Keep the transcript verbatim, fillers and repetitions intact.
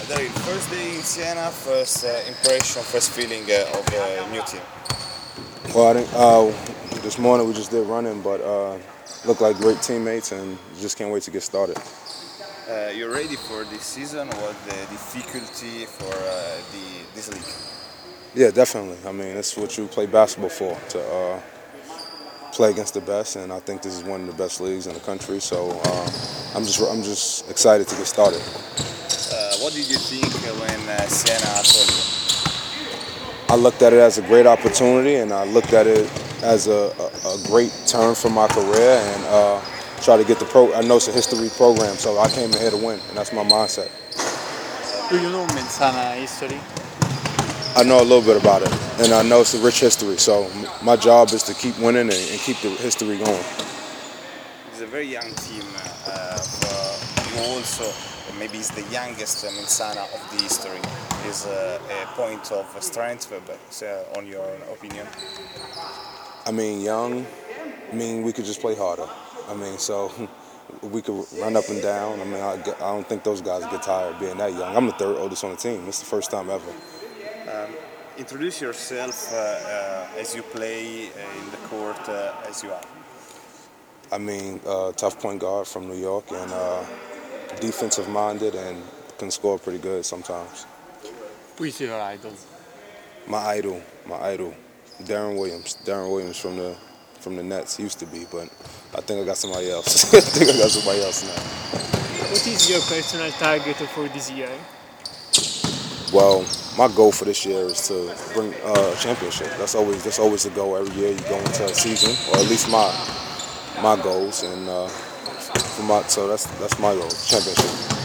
Daryl, first day in Siena, first uh, impression, first feeling uh, of the new team. Well, I think uh, this morning we just did running, but uh, look like great teammates, and just can't wait to get started. Uh, you're ready for this season? What the difficulty for uh, the this league? Yeah, definitely. I mean, that's what you play basketball for, to uh, play against the best, and I think this is one of the best leagues in the country. So uh, I'm just I'm just excited to get started. Uh, what did you think uh, when uh, Siena told you? I looked at it as a great opportunity, and I looked at it as a, a, a great turn for my career, and uh, try to get the pro. I know it's a history program, so I came in here to win, and that's my mindset. Do you know Mensana history? I know a little bit about it, and I know it's a rich history. So m- my job is to keep winning and, and keep the history going. It's a very young team. Uh, for you also, maybe it's the youngest uh, Mensana of the history. Is uh, a point of strength, but uh, on your opinion? I mean, young. I mean, we could just play harder. I mean, so we could run up and down. I mean, I, get- I don't think those guys get tired being that young. I'm the third oldest on the team. It's the first time ever. Introduce yourself uh, uh, as you play uh, in the court uh, as you are. I mean, uh, tough point guard from New York, and uh, defensive minded, and can score pretty good sometimes. Who is your idol? My idol, my idol, Darren Williams. Darren Williams from the from the Nets used to be, but I think I got somebody else. I think I got somebody else now. What is your personal target for this year? Well, my goal for this year is to bring uh, a championship. That's always that's always the goal. Every year you go into a season, or at least my my goals, and uh, for my so that's that's my goal, championship.